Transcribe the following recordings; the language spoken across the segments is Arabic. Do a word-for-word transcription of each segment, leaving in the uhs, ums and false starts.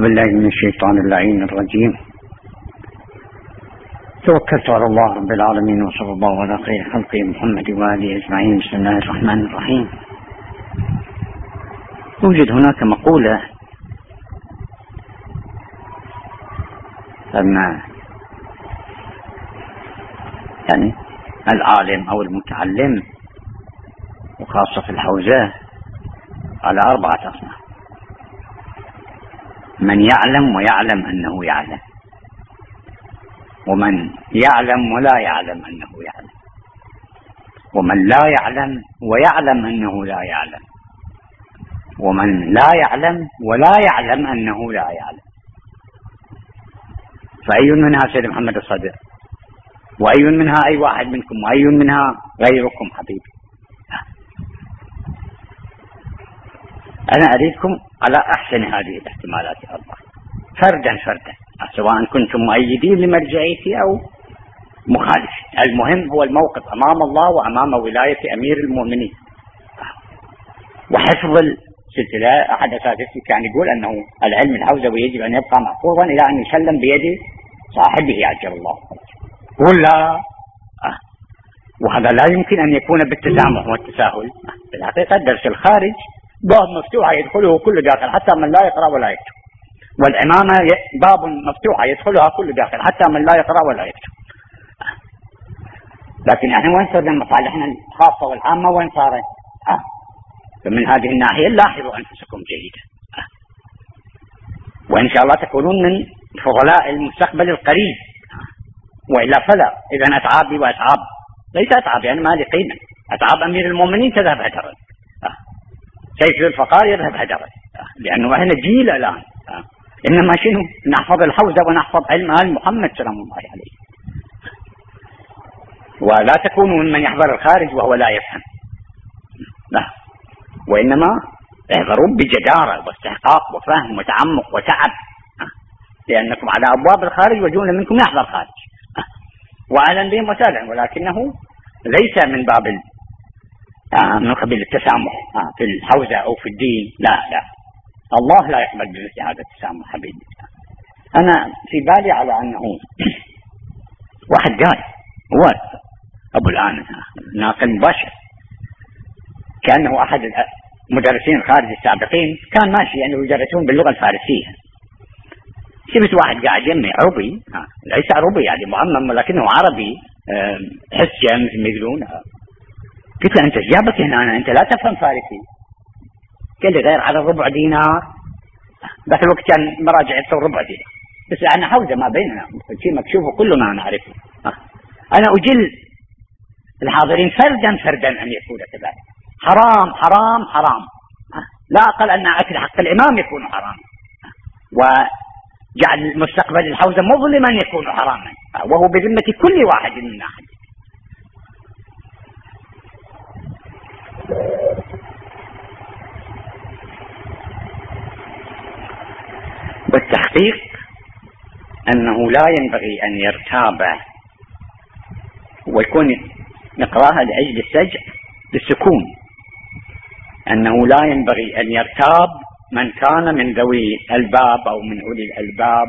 بالله من الشيطان اللعين الرجيم. توكلت على الله رب العالمين وصلى الله على خير خلقه محمد وآله أجمعين. بسم الله الرحمن الرحيم. يوجد هناك مقولة أن يعني العالم أو المتعلم وخاصة في الحوزة على أربعة أصناف: من يعلم ويعلم أنه يعلم، ومن يعلم ولا يعلم أنه يعلم، ومن لا يعلم ويعلم أنه لا يعلم، ومن لا يعلم ولا يعلم أنه لا يعلم. فأي منها سيد محمد الصدر؟ وأي منها أي واحد منكم؟ وأي منها غيركم حبيبي؟ أنا أريدكم على أحسن هذه الاحتمالات الأربعة فردا فردا، سواء كنتم مؤيدين لمرجعيتي أو مخالفين. المهم هو الموقف أمام الله وأمام ولاية أمير المؤمنين وحفظ السلسلة. أحد أساتذتي كان يقول أنه العلم الحوزوي يجب أن يبقى محفوظا إلى أن يسلم بيد صاحبه عجل الله ولا آه. وهذا لا يمكن أن يكون بالتسامح والتساهل. في الحقيقة درس الخارج باب مفتوح يدخله كل داخل حتى من لا يقرأ ولا يكتب، والإمامة باب مفتوح يدخلها كل داخل حتى من لا يقرأ ولا يكتب. لكن احنا وين صرنا مصالحنا الخاصة والعامة وين صارت؟ آه. فمن هذه الناحية لاحظوا أنفسكم جيدا، آه. وإن شاء الله تكونون من فضلاء المستقبل القريب، آه. وإلا فلا. إذا أتعابي وأتعاب ليس أتعاب يعني ما لي قيمة. أتعاب أمير المؤمنين تذهب هدرا، آه. سيف الفقار يذهب هدرا، آه. لأنه احنا جيل الآن، آه. إنما شنو؟ نحفظ الحوزة ونحفظ علم آل محمد سلام الله عليه، ولا تكونوا ممن يحضر الخارج وهو لا يفهم، لا، وإنما احضروا بجدارة واستحقاق وفهم وتعمق وتعب، لأنكم على أبواب الخارج وجملة منكم يحضر خارج، وأهلا بهم وسهلا، ولكنه ليس من باب من قبيل التسامح في الحوزة أو في الدين، لا لا، الله لا يقبل بمثل هذا التسامح حبيبي. أنا في بالي على أنه واحد قال هو أبو الآن ناقل مباشر، كأنه أحد المدرسين الخارج السابقين كان ماشي يعني يدرسون باللغة الفارسية. شفت واحد قاعد يمي عربي، ليس عربي يعني معمم ولكنه عربي حسيا مثل ما يقولون. قلت له أنت جابك هنا أنت لا تفهم فارسي؟ قال لي غير على ربع دينار. ذاك الوقت كان مراجع يدفع ربع دينار، بس أنا حوزة ما بيننا شيء مكشوف وكلنا نعرفه. أنا أجل الحاضرين فردا فردا أن يكون كذلك. حرام حرام حرام، لا أقل أن أكل حق الإمام يكون حرام، وجعل مستقبل الحوزة مظلما يكون حراما، وهو بذمة كل واحد منا. والتحقيق أنه لا ينبغي أن يرتاب، ويكون نقراها لأجل السجع بالسكون، أنه لا ينبغي أن يرتاب من كان من ذوي الباب أو من أولي الألباب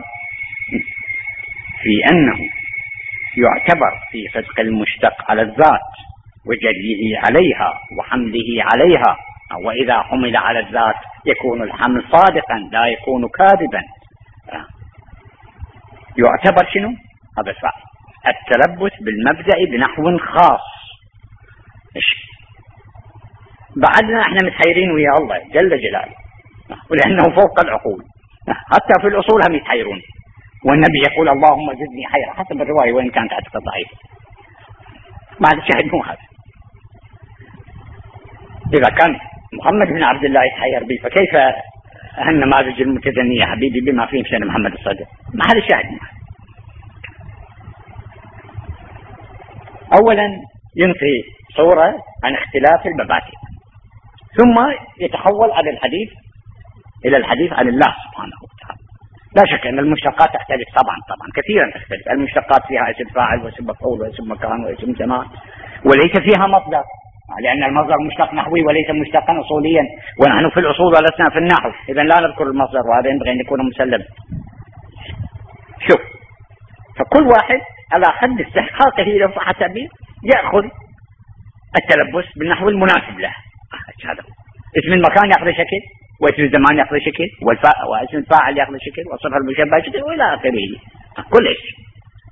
في أنه يعتبر في صدق المشتق على الذات وجريه عليها وحمله عليها، وإذا حمل على الذات يكون الحمل صادقا لا يكون كاذبا. يعتبر شنو؟ هذا صح، التلبس بالمبدأ بنحو خاص. بعدنا احنا متحيرين ويا الله جل جلاله، ولأنه فوق العقول، حتى في الأصول هم يتحيرون، والنبي يقول اللهم زدني حيرا حسب الرواية وإن كانت عتقة ضعيفة. ما هذا الشاهد مو هذا. إذا كان محمد بن عبد الله يتحير به فكيف النماذج المتدنية حبيبي بما فيهم سيدنا محمد الصدر؟ ما هذا الشاهد. أولا ينفي صورة عن اختلاف المبادئ، ثم يتحول على الحديث إلى الحديث عن الله سبحانه وتعالى. لا شك أن المشتقات تختلف طبعا طبعا كثيرا تختلف. المشتقات فيها اسم فاعل واسم مفعول واسم مكان واسم زمان، وليس فيها مصدر. لأن المصدر مشتق نحوي وليس مشتقا أصوليا، ونحن في الأصول ولسنا في النحو، إذا لا نذكر المصدر، وهذا ينبغي أن يكون مسلم. شوف، فكل واحد على حد استحقاقه لو صح التعبير يأخذ التلبس بالنحو المناسب له. هذا اسم المكان يأخذ شكل، واسم الزمان يأخذ شكل، والفاء واسم الفاعل يأخذ شكل، والصفة المشبهة شكل، وإلى آخره كل شيء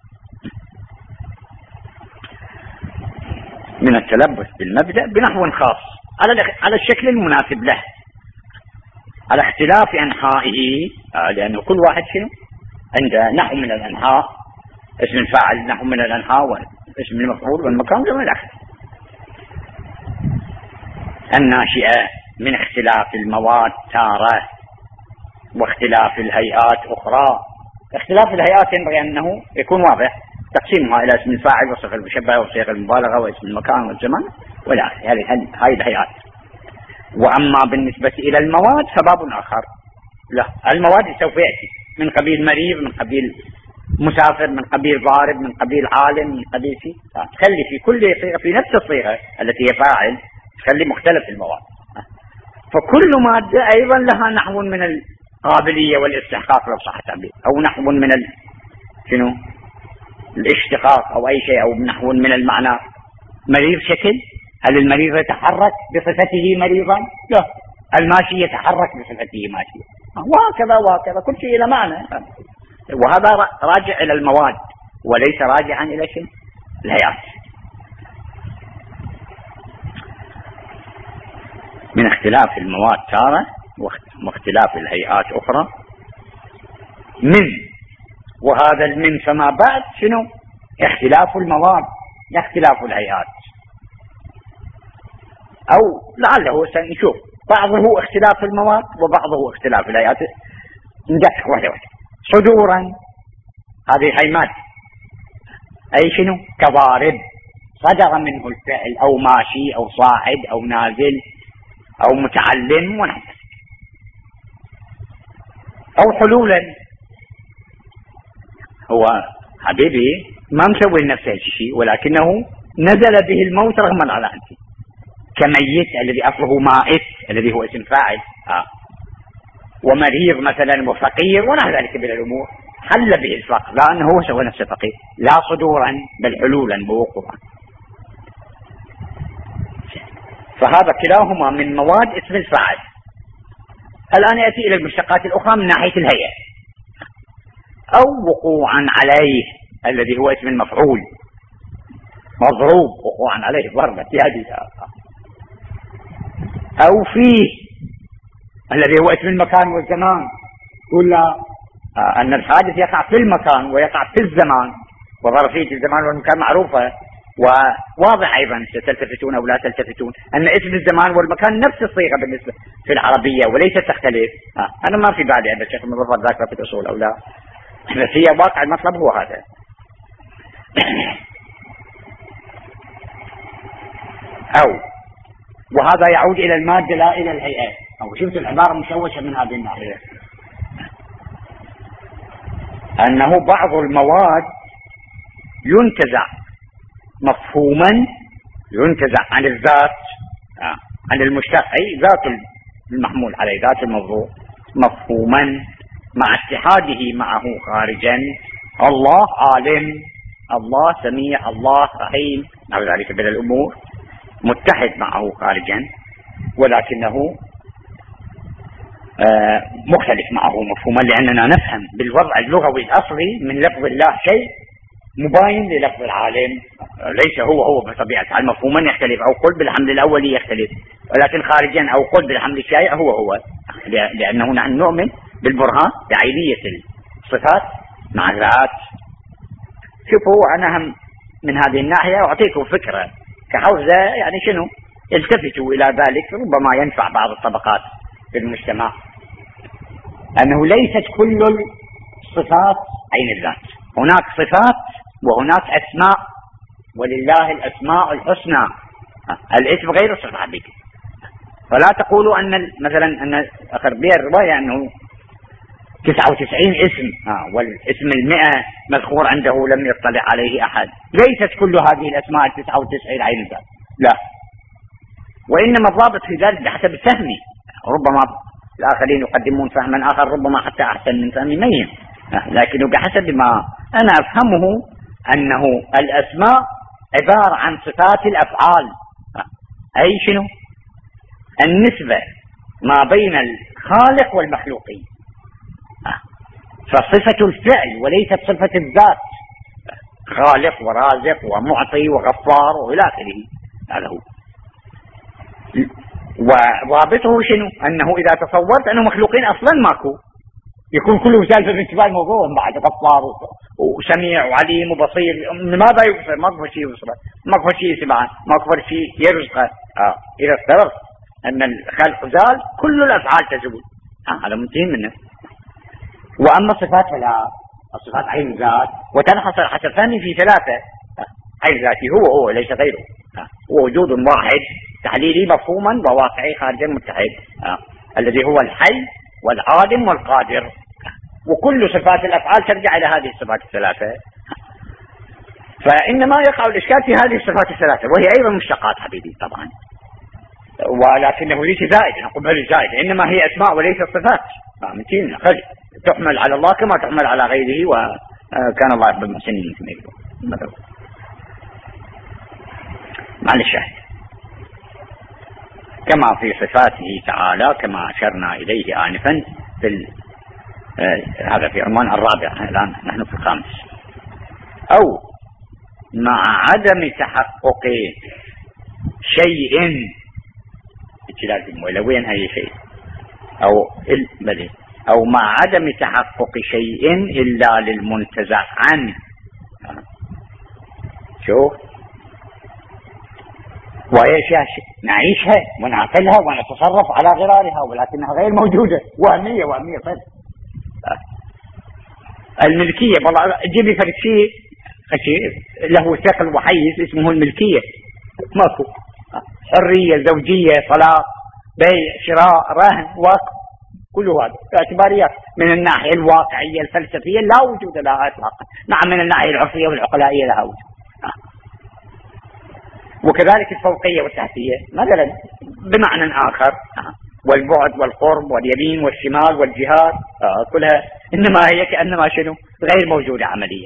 من التلبس بالمبدأ بنحو خاص على على الشكل المناسب له، على اختلاف أنحائه، لأنه كل واحد شنو عنده نحو من الأنحاء، اسم الفاعل نحو من الأنحاء، واسم المفعول والمكان وما إلى آخره، الناشئة من اختلاف المواد تارة واختلاف الهيئات أخرى. اختلاف الهيئات ينبغي أنه يكون واضح، تقسيمها إلى اسم الفاعل والصفة المشبهة وصيغ المبالغة واسم المكان والزمان ولا هذه هاي الهيئات. وأما بالنسبة إلى المواد فباب آخر، لا، المواد سوف يأتي من قبيل مريض، من قبيل مسافر، من قبيل ضارب، من قبيل عالم، من قبيل شيء، تخلي في كل صيغة في نفس الصيغة التي هي فاعل تخلي مختلف المواد. فكل مادة أيضا لها نحو من القابلية والاستحقاق لو صح التعبير، أو نحو من ال... شنو الاشتقاق أو أي شيء، أو نحو من المعنى. مريض شكل، هل المريض يتحرك بصفته مريضا؟ لا، الماشي يتحرك بصفته ماشيا، وهكذا وهكذا كل شيء إلى معنى. وهذا راجع إلى المواد وليس راجعا إلى شيء الهيئات. من اختلاف المواد تارة واختلاف الهيئات أخرى. من، وهذا المن فما بعد شنو؟ اختلاف المواد لا اختلاف الهيئات، أو لعله سنشوف بعضه اختلاف المواد وبعضه اختلاف الهيئات، ندقق واحدة واحدة. صدورا هذه هيمات، أي شنو؟ كضارب، صدر منه الفعل، أو ماشي، أو صاعد، أو نازل، أو متعلم ونحو. أو حلولا، هو حبيبي ما مسوي لنفسه شيء ولكنه نزل به الموت رغما على أنفه، كميت الذي أصله مائت الذي هو اسم فاعل، آه. ومريض مثلا وفقير ونحو ذلك من الأمور حل به الفقر، لا أنه هو سوى نفسه فقير، لا صدورا بل حلولا بوقوعا. فهذا كلاهما من مواد اسم الفاعل. الآن يأتي إلى المشتقات الأخرى من ناحية الهيئة. أو وقوعا عليه الذي هو اسم المفعول، مضروب وقوعا عليه ضربة يدي. أو فيه الذي هو اسم المكان والزمان، قلنا آه أن الحادث يقع في المكان ويقع في الزمان، وظرفية الزمان والمكان معروفة، وواضح أيضا ستلتفتون أو لا تلتفتون أن اسم الزمان والمكان نفس الصيغة بالنسبة في العربية وليس تختلف. آه أنا ما في بالي أن الشيخ مظفر ذاكر في الأصول أو لا، بس هي واقع المطلب هو هذا. أو، وهذا يعود إلى المادة لا إلى الهيئة. أو شفت العبارة مشوشة من هذه الناحية، أنه بعض المواد ينتزع مفهوما، ينتزع عن الذات، آه. عن المشتق، أي ذات المحمول عليه، ذات الموضوع، مفهوما مع اتحاده معه خارجا. الله عالم، الله سميع، الله رحيم، نحو ذلك من الأمور متحد معه خارجا، ولكنه آه مختلف معه مفهوما، لأننا نفهم بالوضع اللغوي الأصلي من لفظ الله شيء مباين للفظ العالم، ليس هو هو بطبيعة الحال. مفهوما يختلف، أو قل بالحمل الأولي يختلف، ولكن خارجا أو قل بالحمل الشائع هو هو، لأنه نحن نؤمن بالبرهان بعينية الصفات مع الذات. شوفوا أنا هم من هذه الناحية أعطيكم فكرة كحوزة، يعني شنو التفتوا إلى ذلك، ربما ينفع بعض الطبقات في المجتمع، أنه ليست كل الصفات عين الذات، هناك صفات وهناك أسماء، ولله الأسماء الحسنى، الاسم غير الصفة حقيقي. فلا تقولوا أن مثلا أن أخر بها الرواية أنه تسعة وتسعين اسم، آه والاسم المئة مذكور عنده لم يطلع عليه أحد. ليست كل هذه الأسماء التسعة وتسعين عين الذات، لا، وإنما الضابط في ذلك بحسب فهمي، ربما الآخرين يقدمون فهما آخر ربما حتى أحسن من فهم مين، لكنه بحسب ما أنا أفهمه أنه الأسماء عبارة عن صفات الأفعال، أي شنو النسبة ما بين الخالق والمخلوقين، فصفة الفعل وليست صفة الذات، خالق ورازق ومعطي وغفار وإلى آخره، هذا هو. وضابطه شنو؟ أنه إذا تصورت أنه مخلوقين أصلا ماكو، يكون كله سالفة بالانتباه الموضوع بعد غفار وسميع وعليم وبصير، لماذا يبصر؟ ماكو شيء يبصر، ماكو شيء يسمع، ماكو شيء يرزق. آه. إذا افترض أن الخلق زال كل الأفعال تزول، آه. هذا منتهي منه. وأما الصفات فلا، الصفات عين ذات، وتنحصر حسب فهمي في ثلاثة، آه. عين ذاتي هو هو ليس غيره، آه. هو وجود واحد تحليلي مفهوما وواقعي خارجا متحد، آه. الذي هو الحي والعالم والقادر، وكل صفات الأفعال ترجع إلى هذه الصفات الثلاثة. فإنما يقع الإشكال في هذه الصفات الثلاثة، وهي أيضا مشتقات حبيبي طبعا، ولكنه ليس زائد، نقول بل زائد، إنما هي أسماء وليست صفات، فهمتين؟ تحمل على الله كما تحمل على غيره، وكان الله يحب المحسنين مثل ما يقول. مع الشاهد كما في صفاته تعالى كما أشرنا إليه آنفا في ال... آه هذا في عنوان الرابع، الآن نحن في الخامس. أو مع عدم تحقق شيء لازم ولا وين هي شيء أو ال... أو مع عدم تحقق شيء إلا للمنتزع عنه. آه. شوف وهي أشياء نعيشها ونعقلها ونتصرف على غرارها، ولكنها غير موجودة، وهمية وهمية فرد. الملكية والله جيب لي فرد شيء له ثقل وحيز اسمه الملكية، ماكو. حرية، زوجية، طلاق، بيع، شراء، رهن، وقف، كل هذا اعتباريات من الناحية الواقعية الفلسفية لا وجود لها اطلاقا. نعم من الناحية العرفية والعقلائية لها وجود. وكذلك الفوقية والتحتية مثلا بمعنى آخر، والبعد والقرب واليمين والشمال والجهات كلها إنما هي كأنما شنو غير موجودة عمليا.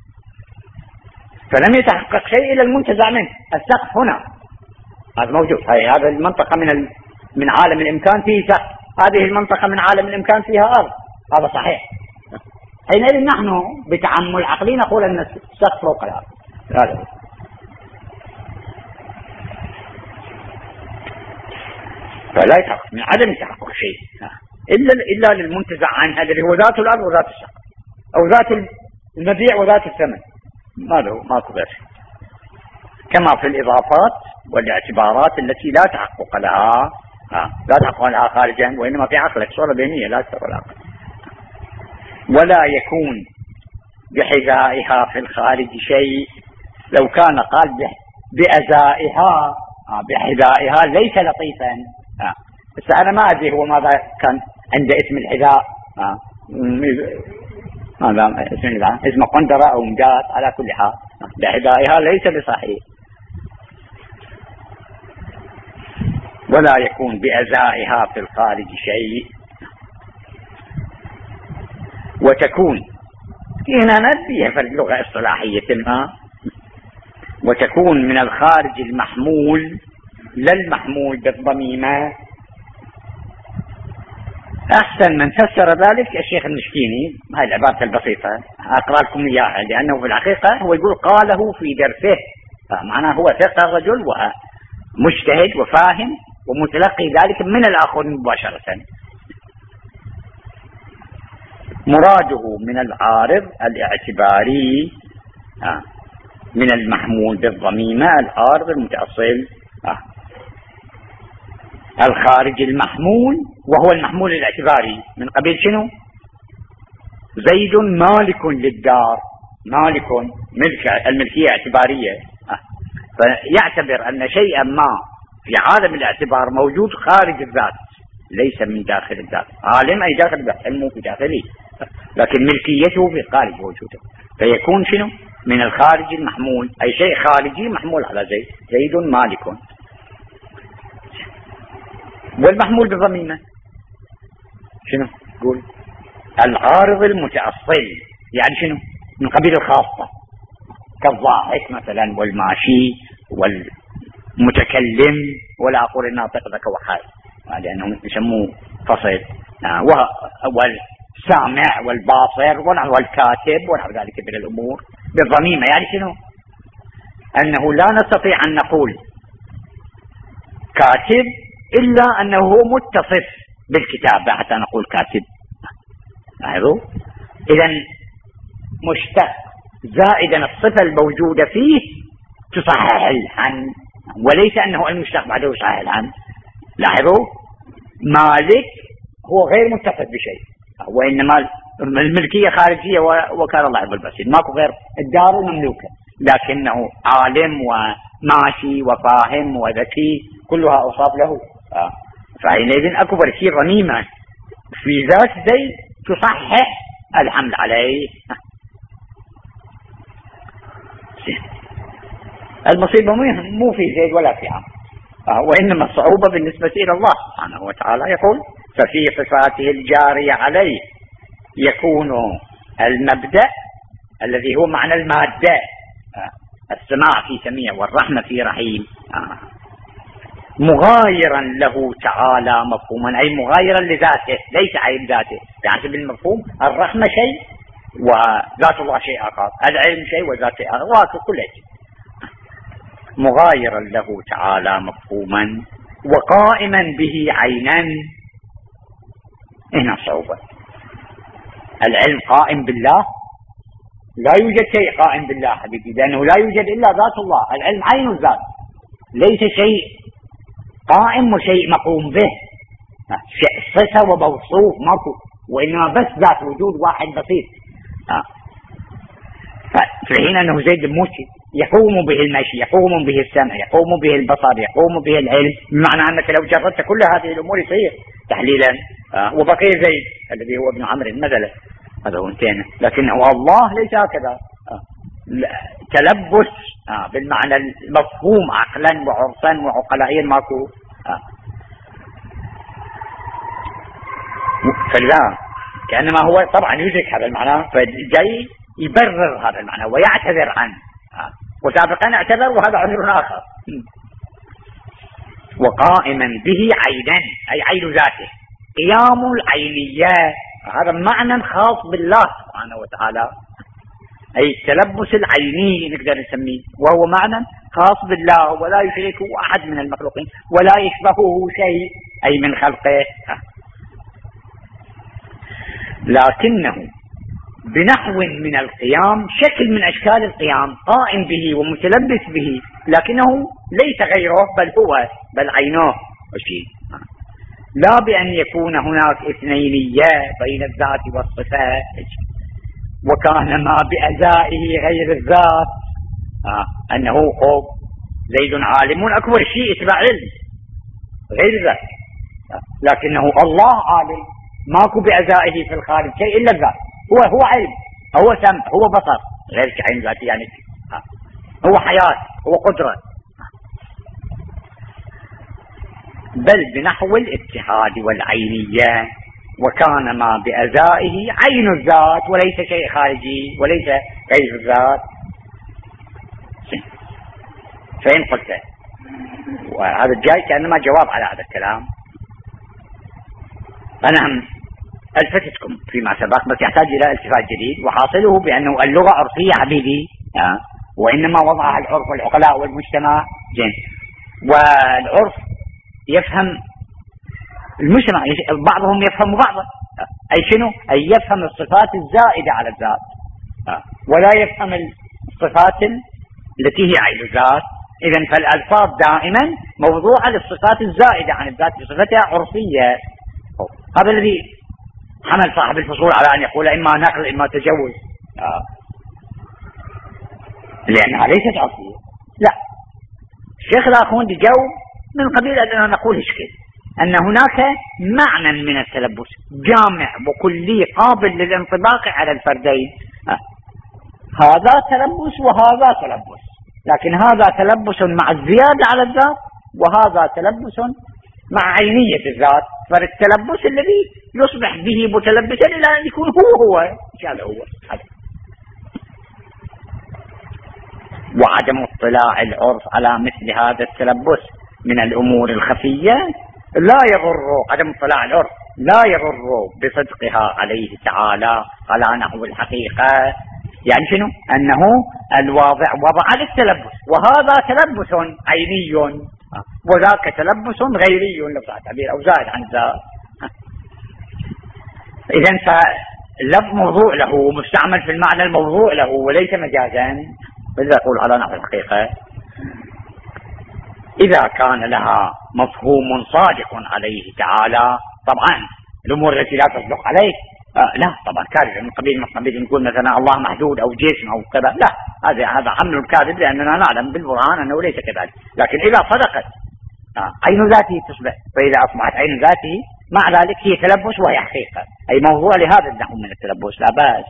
فلم يتحقق شيء إلا المنتزع منه. السقف هنا هذا موجود، هاي هذا المنطقة من ال... من عالم الإمكان فيه سقف، هذه المنطقة من عالم الإمكان فيها أرض، هذا صحيح. حينئذ نحن بتعمل عقلي نقول أن السقف فوق الأرض، هذا فلا يتحقق من عدم تحقق شيء إلا إلا للمنتزع عنها الذي هو ذات الأرض وذات السقف، أو ذات المبيع وذات الثمن، ماذا هو ماكو غير. كما في الإضافات والاعتبارات التي لا تحقق لها لا تحقق لها خارجا، وإنما في عقلك صورة بينية لا تحقق لها، ولا يكون بحذائها في الخارج شيء. لو كان قال بأزائها بحذائها ليس لطيفا، آه. بس أنا ما أدري هو ماذا كان عند اسم الحذاء، آه. ماذا اسم الحذاء اسم قندرة أو مجات، على كل حال بحذائها ليس بصحيح. ولا يكون بأزائها في الخارج شيء. وتكون هنا نبيها في اللغة اصطلاحية ما، وتكون من الخارج المحمول لا المحمول بالضميمة. أحسن من فسر ذلك الشيخ المشكيني، هاي العبارة البسيطة أقرأ لكم إياها، لأنه في الحقيقة هو يقول قاله في درسه، معناه هو ثقة الرجل ومجتهد وفاهم ومتلقي ذلك من الآخرين مباشرة. مراده من العارض الاعتباري من المحمول بالضميمة العارض المتأصل، الخارج المحمول وهو المحمول الاعتباري من قبيل شنو؟ زيد مالك للدار، مالك ملك، الملكية اعتبارية، فيعتبر أن شيئا ما في عالم الاعتبار موجود خارج الذات ليس من داخل الذات. عالم أي داخل الذات، علمه في داخله، لكن ملكيته في الخارج موجودة، فيكون شنو؟ من الخارج المحمول، أي شيء خارجي محمول على زيد، زيد مالك. والمحمول بالضميمة شنو قول؟ العارض المتأصل، يعني شنو؟ من قبيل الخاصة، كالضاحك مثلا والماشي والمتكلم والآخر الناطق ذاك وحال، لأنهم يسموه فصل، والسامع والباصر والكاتب ونحو ذلك من الأمور بالضميمة. يعني شنو؟ أنه لا نستطيع أن نقول كاتب إلا أنه هو متصف بالكتابة حتى نقول كاتب. لاحظوا، إذن مشتق زائدا الصفة الموجودة فيه تصحح العن، وليس أنه المشتق بعده يصحح العن. لاحظوا، مالك هو غير متصف بشيء، وإنما الملكية خارجية وكان الله يقول بس ماكو غير الدار المملوكة، لكنه عالم وماشي وفاهم وذكي، كلها أوصاف له. فحينئذ أكبر شيء رميمة في ذات زيد تصحح الحمل عليه. المصيبة مو في زيد ولا في عمرو، وإنما الصعوبة بالنسبة إلى الله سبحانه وتعالى. يقول ففي صفاته الجارية عليه يكون المبدأ الذي هو معنى المادة، السماع في سميع والرحمة في رحيم، مغايرا له تعالى مفهوما، أي مغايرا لذاته ليس عين ذاته، يعني بالمفهوم الرحمة شيء وذات الله شيء آخر، العلم شيء وذات شيء آخر، وكل شيء مغايرا له تعالى مفهوما وقائما به عينا. هنا صعوبة. العلم قائم بالله، لا يوجد شيء قائم بالله حبيبي، لأنه لا يوجد إلا ذات الله، العلم عين الذات، ليس شيء قائم وشيء مقوم به، صفة وموصوف ماكو، وإنما بس ذات وجود واحد بسيط. في حين أنه زيد موسي يقوم به المشي، يقوم به السمع، يقوم به البصر، يقوم به العلم، بمعنى أنك لو جردت كل هذه الأمور يصير تحليلا. وبقي زيد الذي هو ابن عمرو مثلا، هذا هو انتهينا. لكنه الله ليس هكذا، تلبس بالمعنى المفهوم عقلا وعرفا وعقلائيا ماكو. فلذا كأنما هو طبعا يدرك هذا المعنى، فجاي يبرر هذا المعنى ويعتذر عنه، وسابقا اعتذر وهذا عذر آخر. وقائما به عينا، أي عين ذاته، قيام العينية، هذا معنى خاص بالله سبحانه وتعالى، أي التلبس العيني نقدر نسميه، وهو معنى خاص بالله ولا يشركه أحد من المخلوقين ولا يشبهه شيء أي من خلقه، لكنه بنحو من القيام، شكل من أشكال القيام، قائم به ومتلبس به، لكنه ليس غيره بل هو بل عينه شيء، لا بأن يكون هناك اثنينية بين الذات والصفات، وكان ما بأزائه غير الذات، آه. أنه هو زيد عالم أكبر شيء اتباع علم غير الذات، آه. لكنه الله عالم ماكو بأزائه في الخارج شيء إلا الذات، هو هو علم، هو سمع، هو بصر، غير كعين ذاتي يعني، آه. هو حياة، هو قدرة، بل بنحو الاتحاد والعينية، وكان ما بأزائه عين الذات وليس شيء خارجي وليس غير الذات. فإن قلت، وهذا الجاي كأنما جواب على هذا الكلام، أنا هم ألفتتكم فيما سبق بس يحتاج إلى التفات جديد، وحاصله بأنه اللغة عرفية حبيبي، آه. وإنما وضعها العرف والعقلاء والمجتمع جن، والعرف يفهم المجتمع، بعضهم يفهم بعضا، أي شنو؟ أي يفهم الصفات الزائدة على الذات، ولا يفهم الصفات التي هي عين الذات. إذن فالألفاظ دائما موضوعة للصفات الزائدة عن الذات بصفتها عرفية. هذا الذي حمل صاحب الفصول على أن يقول إما نقل إما تجوز، لأنها ليست عرفية. لا، الشيخ الآخوند جاوب من قبيل أننا نقول هشكل أن هناك معنى من التلبس جامع وكلي قابل للانطباق على الفردين، هذا تلبس وهذا تلبس، لكن هذا تلبس مع الزيادة على الذات، وهذا تلبس مع عينية الذات، فالتلبس الذي يصبح به متلبسا إلى أن يكون هو هو هذا هو هذا. وعدم اطلاع العرف على مثل هذا التلبس من الأمور الخفية لا يغر، عدم اطلاع العرف لا يغر بصدقها عليه تعالى على نحو الحقيقة. يعني شنو؟ أنه الواضع وضع للتلبس، وهذا تلبس عيني وذاك تلبس غيري لو تعبير أو زائد عن ذا. إذن فاللفظ موضوع له، مستعمل في المعنى الموضوع له وليس مجازا، بذلك يقول على نحو الحقيقة. إذا كان لها مفهوم صادق عليه تعالى، طبعا الأمور التي لا تصدق عليه آه لا طبعا كاذب، من قبيل من قبيل نقول مثلا الله محدود أو جسم أو كذا، لا، هذا هذا حمل الكاذب، لأننا نعلم بالبرهان أنه ليس كذلك. لكن إذا صدقت آه عين ذاته تصبح، فإذا أصبحت عين ذاته مع ذلك هي تلبس وهي حقيقة، أي موضوع لهذا النوع من التلبس لا بأس.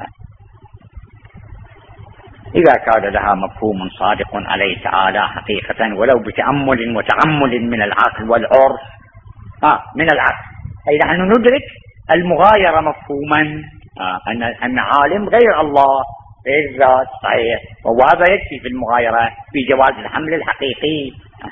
إذا كان لها مفهوم صادق عليه تعالى حقيقة ولو بتأمل وتعمل من العقل والعرف آه من العقل، أي نحن ندرك المغايرة مفهوما آه أن أن عالم غير الله غير الذات صحيح، وهذا يكفي في المغايرة في جواز الحمل الحقيقي آه.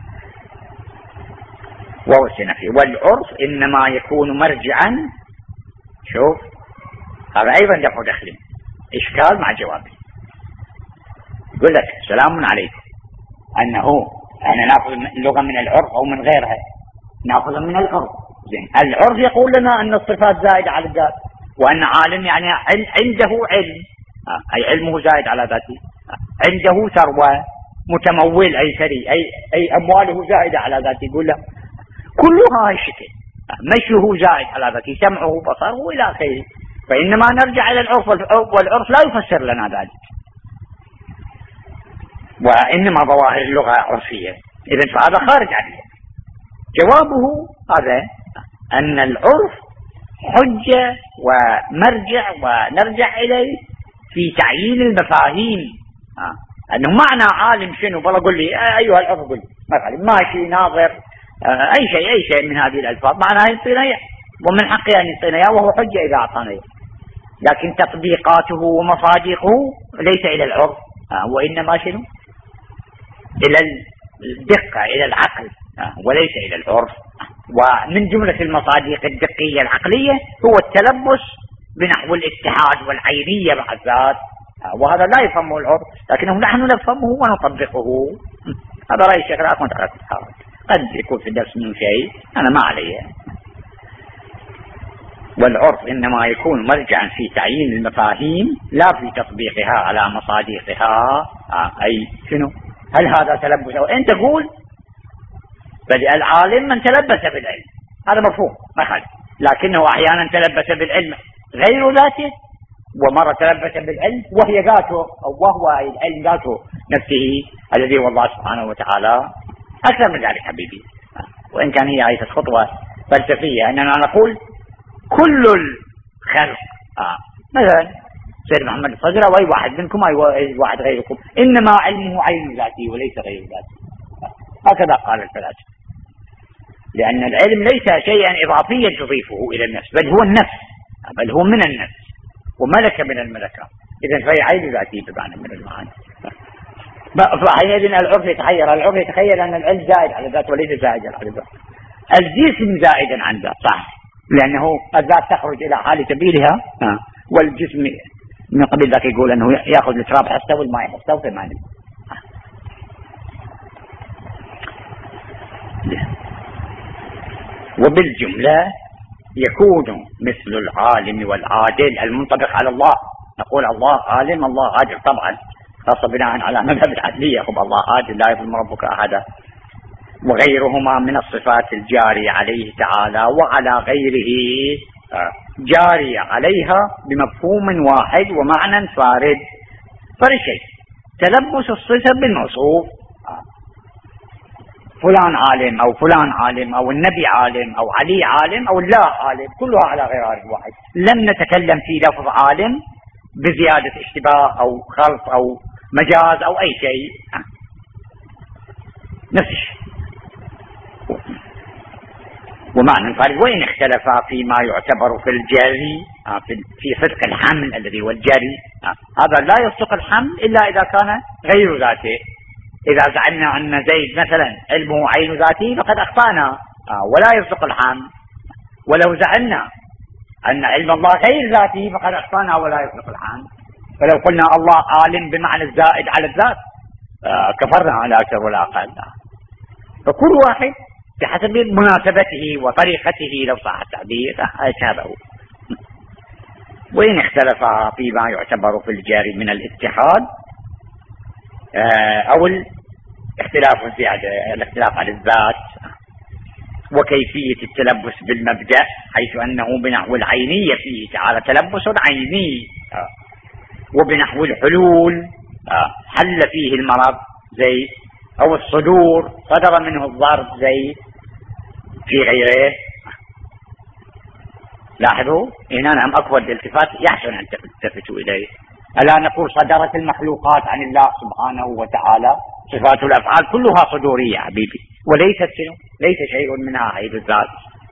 ووسنفي والعرف إنما يكون مرجعا، شوف هذا أيضا دفع دخل إشكال مع جوابه. يقول لك سلام عليكم، أنه احنا نأخذ اللغة من العرف أو من غيرها، نأخذ من العرف. زين، العرف يقول لنا أن الصفات زائدة على الذات، وأن عالم يعني عنده علم أي علمه زائد على ذاته، عنده ثروة متمول أي ثري أي أي أمواله زائدة على ذاته، يقول له كلها الشكل مشيه زائد على ذاته، سمعه بصره إلى آخره. فإنما نرجع إلى العرف، والعرف لا يفسر لنا ذلك، وإنما ظواهر اللغة عرفية. إذن فهذا خارج عنه. جوابه هذا أن العرف حجة ومرجع ونرجع إليه في تعيين المفاهيم. آه. أنه معنى عالم شنو؟ والله قل لي أيها العرف، قل لي مثلا ماشي ناظر آه أي شيء أي شيء من هذه الألفاظ معناها يعطينا إياه، ومن حقه أن يعطينا إياه وهو حجة إذا أعطانا إياه، لكن تطبيقاته ومصادقه ليس إلى العرف آه. وإنما شنو؟ إلى الدقة إلى العقل آه. وليس إلى العرف. ومن جملة المصادق الدقية العقلية هو التلبس بنحو الاتحاد والعينية مع الذات، وهذا لا يفهمه العرف لكنه نحن نفهمه ونطبقه. هذا رأي الشيخ لا كنت قد يكون في الدرس من شيء أنا ما عليه. والعرف إنما يكون مرجعا في تعيين المفاهيم لا في تطبيقها على مصادقها. أي شنو؟ هل هذا تلبس أو أنت تقول بدأ العالم من تلبس بالعلم، هذا مفهوم ما خالف، لكنه أحيانا تلبس بالعلم غير ذاته، ومرة تلبس بالعلم وهي ذاته أو وهو العلم ذاته نفسه الذي هو الله سبحانه وتعالى. أكثر من ذلك حبيبي، وإن كان هي ليست خطوة فلسفية أننا نقول كل الخلق آه. مثلا سيد محمد الصدر أو أي واحد منكم أي واحد غيركم إنما علمه عين ذاته وليس غير ذاته، هكذا قال الفلاسفة، لأن العلم ليس شيئا إضافيا تضيفه إلى النفس، بل هو النفس، بل هو من النفس وملكة من الملكة. إذن فهي عين ذاتي بمعنى من المعاني. فحينئذ العرف يتخيل العرف يتخيل أن العلم زائد على الذات وليس زائدا على الذات. الجسم زائدا عن ذات صح، لأنه الذات تخرج إلى حال سبيلها والجسم من قبل ذاك يقول أنه يأخذ التراب حسه والماء حسه في معنى. وبالجملة يكون مثل العالم والعادل المنطبق على الله. نقول الله عالم الله عادل، طبعا خاصة بناء على مذهب العدلية، يقول الله عادل لا يظلم ربك أحدا، وغيرهما من الصفات الجارية عليه تعالى وعلى غيره جارية عليها بمفهوم واحد ومعنى فارد. فرشي تلبس الصفة بالموصوف، فلان عالم أو فلان عالم أو النبي عالم أو علي عالم أو الله عالم، كلها على غير عالم واحد. لم نتكلم في لفظ عالم بزيادة اشتباه أو خلط أو مجاز أو أي شيء، نفس الشيء. ومعنى ذلك وإن اختلفا فيما يعتبر في الجري في صدق الحمل الذي هو الجري، هذا لا يصدق الحمل إلا إذا كان غير ذاته. إذا زعمنا أن زيد مثلا علمه عين ذاته فقد أخطأنا ولا يصدق الحمل، ولو زعمنا أن علم الله غير ذاته فقد أخطأنا ولا يصدق الحمل. فلو قلنا الله عالم بمعنى الزائد على الذات كفرنا على أكثر ولا أقل. فكل واحد بحسب مناسبته وطريقته لو صح التعبير أجابه. وإن اختلف فيما يعتبر في الجاري من الاتحاد أو الاختلاف الزيادة، الاختلاف على الذات وكيفية التلبس بالمبدأ، حيث أنه بنحو العينية فيه تعالى تلبس عيني، وبنحو الحلول حل فيه المرض زي أو الصدور صدر منه الضرب زي في غيره. لاحظوا هنا نعم أكبر الالتفات يحسن أن تلتفتوا إليه. ألا نقول صدرت المخلوقات عن الله سبحانه وتعالى، صفات الأفعال كلها صدورية حبيبي، وليست ليس شيء منها عيب الذات.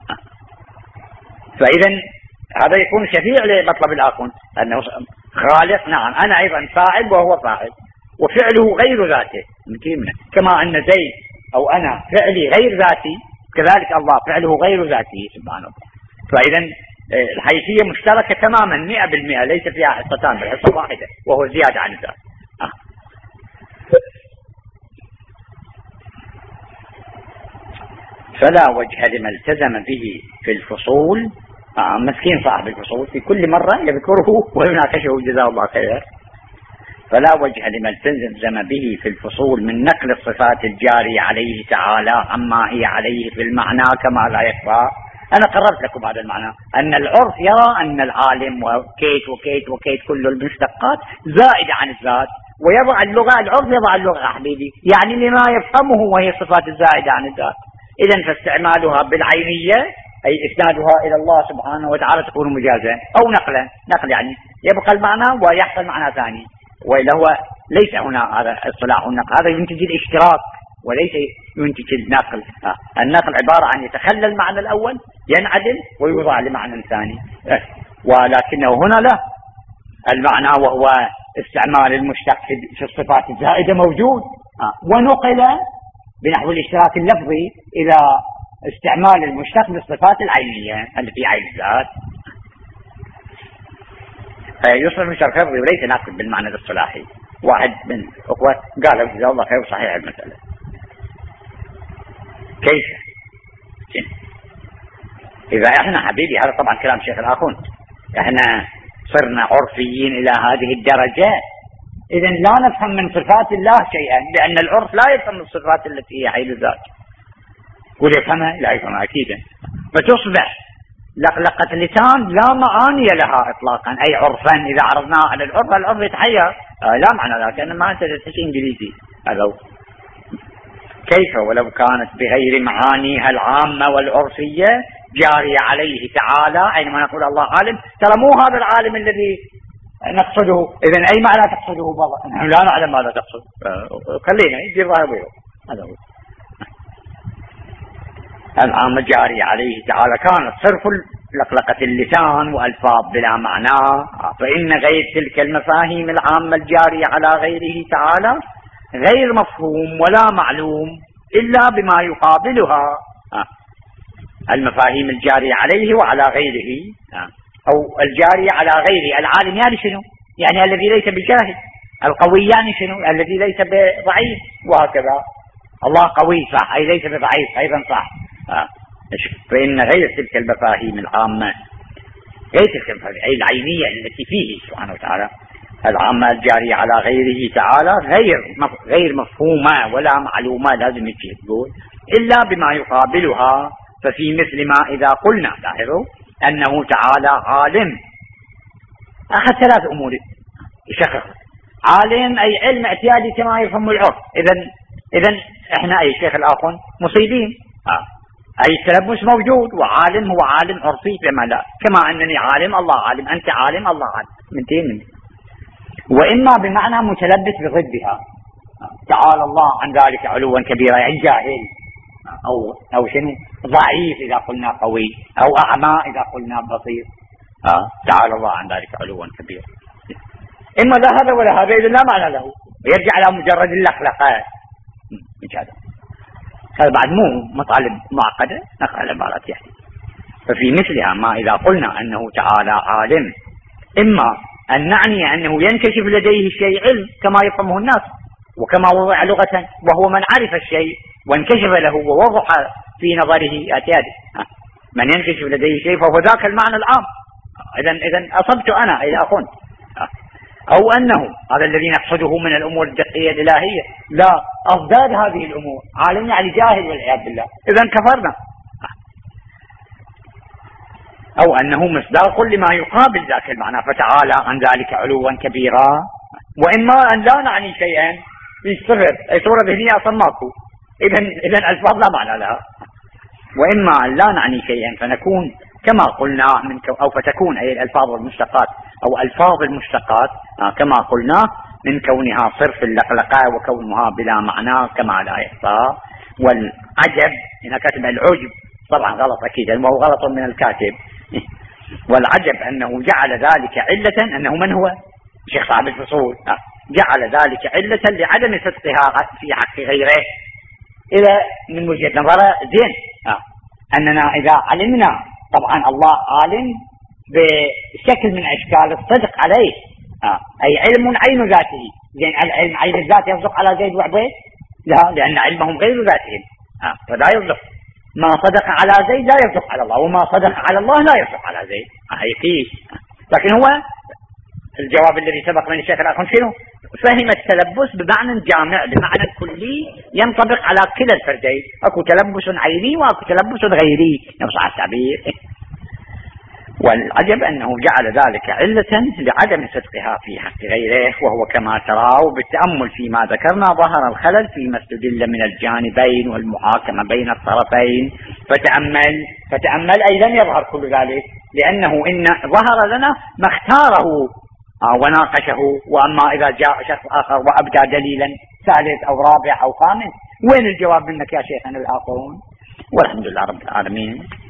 فإذا هذا يكون شفيع لمطلب الآخر أنه خالق. نعم أنا أيضا فاعل وهو فاعل وفعله غير ذاته، كما أن زيد أو أنا فعلي غير ذاتي كذلك الله فعله غير ذاته سبحانه. فإذا الحيثية مشتركة تماما مئة بالمئة، ليس فيها حصتان بل حصة واحدة وهو زيادة عن الذات. آه. فلا وجه لما التزم به في الفصول. آه مسكين صاحب الفصول في كل مرة يذكره ويناقشه جزاه الله خير. فلا وجه لما التزم به في الفصول من نقل الصفات الجارية عليه تعالى عما هي عليه في المعنى كما لا يخفى. أنا قررت لكم هذا المعنى، أن العرف يرى أن العالم وكيت وكيت وكيت كل المشتقات زائدة عن الذات، ويضع اللغة العرف يضع اللغة حبيبي يعني لما يفهمه وهي صفات الزائدة عن الذات. إذن فاستعمالها بالعينية أي إسنادها إلى الله سبحانه وتعالى تكون مجازا أو نقلا، نقل يعني يبقى المعنى ويحصل معنى ثاني، وإلا هو ليس هنا هذا اصطلاح النقل، هذا ينتج الاشتراك وليس ينتج النقل. آه. النقل عبارة عن يتخلى المعنى الأول ينعدل ويوضع لمعنى ثاني، آه. ولكنه هنا لا، المعنى وهو استعمال المشتق في الصفات الزائدة موجود، آه. ونقل بنحو الاشتراك اللفظي إلى استعمال المشتق بالصفات العينية التي عين الذات. يصرف من شرح الرضي وليس ناقل بالمعنى الاصطلاحي. واحد من أخوة قال جزاه الله خير صحيح المسألة. كيف؟ إذا إحنا حبيبي هذا طبعا كلام شيخ الآخوند، إحنا صرنا عرفيين إلى هذه الدرجة، إذن لا نفهم من صفات الله شيئا، لأن العرف لا يفهم الصفات التي هي عين الذات. قل يفهمها؟ لا يفهمها أكيدا. فتصبح لقلقة اللسان لا معاني لها إطلاقا، أي عرفا إذا عرضناها على العرف العرف يتحير، آه لا معنى ذلك، لأن ما أنت تحكي إنجليزي. هذا كيف ولو كانت بغير معانيها العامة والعرفية جارية عليه تعالى. أينما نقول الله عالم، ترى مو هذا العالم الذي نقصده، إذن أي معنى تقصده بابا؟ نحن لا نعلم ماذا تقصد، خلينا يجي الظاهر بيه. هذا هو العام جاري عليه تعالى، كانت صرف لقلقة اللسان وألفاظ بلا معنى. فإن غير تلك المفاهيم العامة الجارية على غيره تعالى غير مفهوم ولا معلوم إلا بما يقابلها. المفاهيم الجارية عليه وعلى غيره، أو الجارية على غيره. العالم يعني شنو؟ يعني الذي ليس بجاهل. القوي يعني شنو؟ الذي ليس بضعيف، وهكذا. الله قوي صح، أي ليس بضعيف أيضا صح. آه. فإن غير تلك المفاهيم العامة، غير تلك المفاهيم أي العينية التي فيه سبحانه وتعالى العامة الجارية على غيره تعالى غير غير مفهومة ولا معلومة، لازم يجي تقول إلا بما يقابلها. ففي مثل ما إذا قلنا، لاحظوا أنه تعالى عالم، أخذ ثلاث أمور شخص. عالم أي علم اعتيادي كما يفهم العرف. إذن إذن إحنا أي شيخ الآخر مصيبين، آه. أي التلبس موجود، وعالم هو عالم عرفي كما لا، كما أنني عالم الله عالم، أنت عالم الله عالم، منتين منه. وإما بمعنى متلبس بضدها، آه. تعالى الله عن ذلك علوا كبيرا، يعني جاهل، أو أو شنو ضعيف إذا قلنا قوي، أو أعمى إذا قلنا بصير. آه. تعالى الله عن ذلك علوا كبيرا. إما لا هذا ولا هذا، إذا لا معنى له، ويرجع على مجرد اللخلقة. هذا بعد مو مطالب معقدة، نقرأ العبارات يعني. ففي مثلها ما إذا قلنا أنه تعالى عالم، إما أن نعني أنه ينكشف لديه شيء علم كما يفهمه الناس، وكما وضع لغة، وهو من عرف الشيء وانكشف له ووضح في نظره أتياده. من ينكشف لديه شيء فهو ذاك المعنى العام. إذن إذن أصبت أنا إذا أخنت. أو أنه هذا الذي نقصده من الأمور الدقية الإلهية، لا أضداد هذه الأمور، عالم يعني جاهل والعياذ بالله، إذن كفرنا. أو أنه مصداق لما يقابل ذاك المعنى، فتعالى عن ذلك علوا كبيرا. وإما أن لا نعني شيئا بالصفر، أي صورة ذهنية أصلا ماكو، إذن إذن ألفاظ لا معنى لها. وإما أن لا نعني شيئا فنكون كما قلنا من كو أو فتكون أي الألفاظ والمشتقات أو ألفاظ المشتقات كما قلنا من كونها صرف اللقلقة وكونها بلا معنى كما لا يحصى. والعجب هنا كاتب العجب، طبعا غلط أكيد، وهو غلط من الكاتب. والعجب أنه جعل ذلك علة، أنه من هو شيخ صاحب الفصول جعل ذلك علة لعدم صدقها في حق غيره. إذا من وجهة نظره زين أننا إذا علمنا، طبعا الله عالم بشكل من أشكال الصدق عليه، أي علم عين ذاته. زين العلم عين الذات يصدق على زيد وعبيد؟ لا، لأن علمهم غير ذاتهم، فلا يصدق. ما صدق على زيد لا يصدق على الله، وما صدق على الله لا يصدق على زيد. هي فيه. لكن هو الجواب الذي سبق من الشيخ الآخر شنو؟ فهم التلبس بمعنى جامع، بمعنى كلي ينطبق على كلا الفردين. اكو تلبس عيني واكو تلبس غيري، يصح التعبير. والعجب أنه جعل ذلك علة لعدم صدقها في حق غيره، وهو كما تراه بالتأمل فيما ذكرنا ظهر الخلل فيما استدل من الجانبين والمحاكمة بين الطرفين. فتأمل فتأمل أي لم يظهر كل ذلك، لأنه إن ظهر لنا ما اختاره وناقشه. وأما إذا جاء شخص آخر وأبدى دليلا ثالث أو رابع أو خامس، وين الجواب منك يا شيخنا الآخرون؟ والحمد لله رب العالمين.